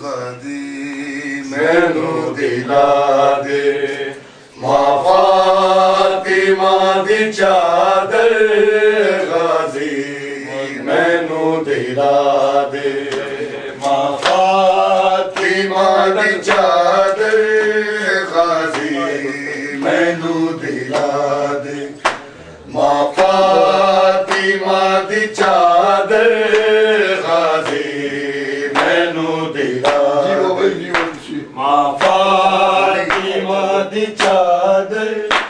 غازی مینوں دلا دے ماں فاطمہ دی چادر غازی مینوں دلا دے ماں فاطمہ دی چادر غازی مینوں دلا دے ماں فاطمہ دی چادر غازی مینوں دلا دے ماں فاطمہ دی چادر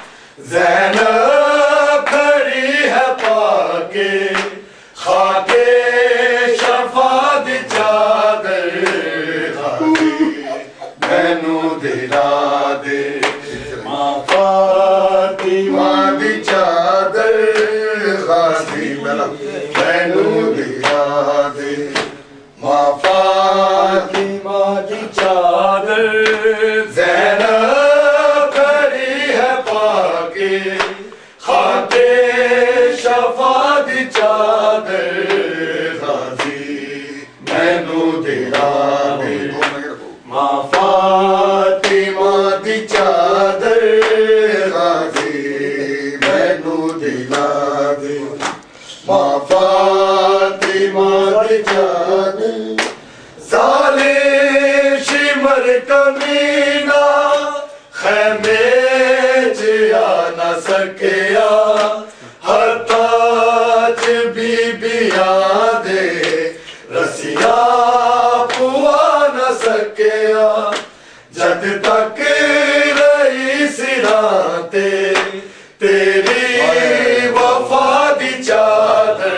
زینب کھڑی ہے پاکے خاکے شفا دی چادر غازی مینوں دلا دے ماں فاطمہ دی چادر غازی مینوں دلا دے ماں فاطمہ دی چادر زینب کھڑی ہے پاکے خاکے شفا دی چادر غازی مینوں دلا دے ماں فاطمہ دی چادر غازی مینوں دلا دے ماں فاطمہ دی چادر ظالم شمر کمینہ خیمے جا نہ سکیا ہتاج بی بیاں دے رسیا پوا نہ سکیا جد تک رہی سراں تے تیری وفا دی چادر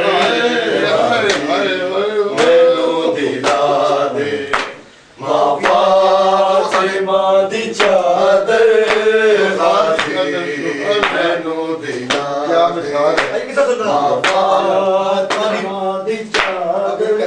مینوں دلا دے ماں فاطمہ دی چادر غازی مینوں دلا دے ماں فاطمہ دی چادر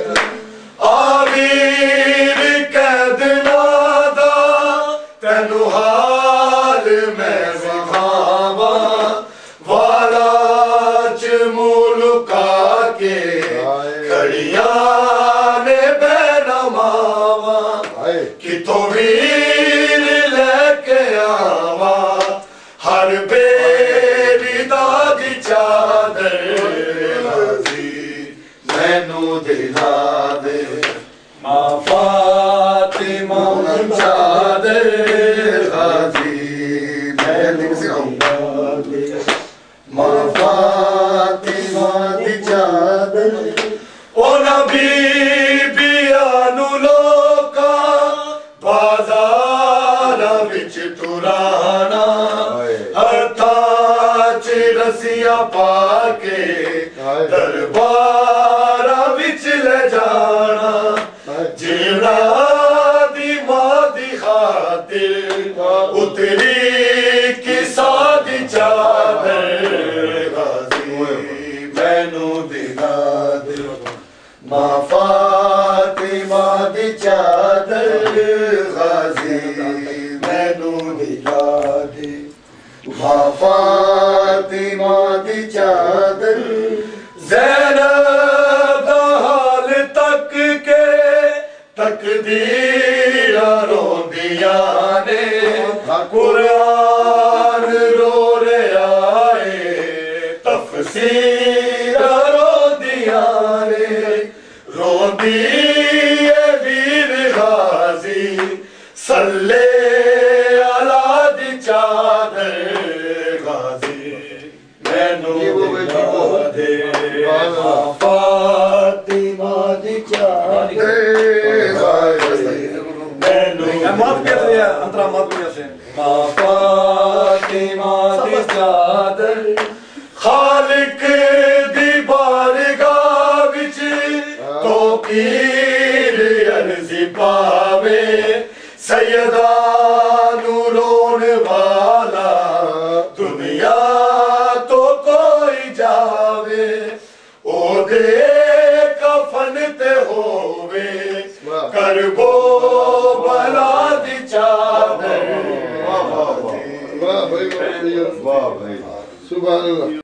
آمیر قید نادا تینوں حال میں وکھاواں والا چ ملکا کے کھڑیاں نے بینماواں کتوں ویر لے کے آواں ہر بیری دی چادر غازی مینوں دلا دے ماں فاطمہ دی چادر غازی مینوں دلا دے ماں فاطمہ دی چادر او نبی بیانو لوکاں بازاراں وچ ٹرانا ہتھاں چ رسیاں پا کے درباراں وچ لے جانا جیڑا دی ماں دی خاطر اتری کسا دی چادر غازی مینوں دلا دے ماں فاطمہ دی چادر غازی مینوں دلا دے ماں فاطمہ دی چادر زینب دا حال تک کے تقدیراں روندیاں نے قرآن رو رہا ہے تفسیراں روندیاں نے روندی ہے ویر غازی صلی علی دی چادر غازی مینوں دلا دے ماں فاطمہ دی چادر ماں فاطمہ دی چادر خالق دی بارگاہ وچ تو پیر عرضی پاوے سیدہ نوں رون والا دنیا تو کوئی جاوے او دے کفن تے ہووے کربو بلا دی چادر واہ بھائی سبحان اللہ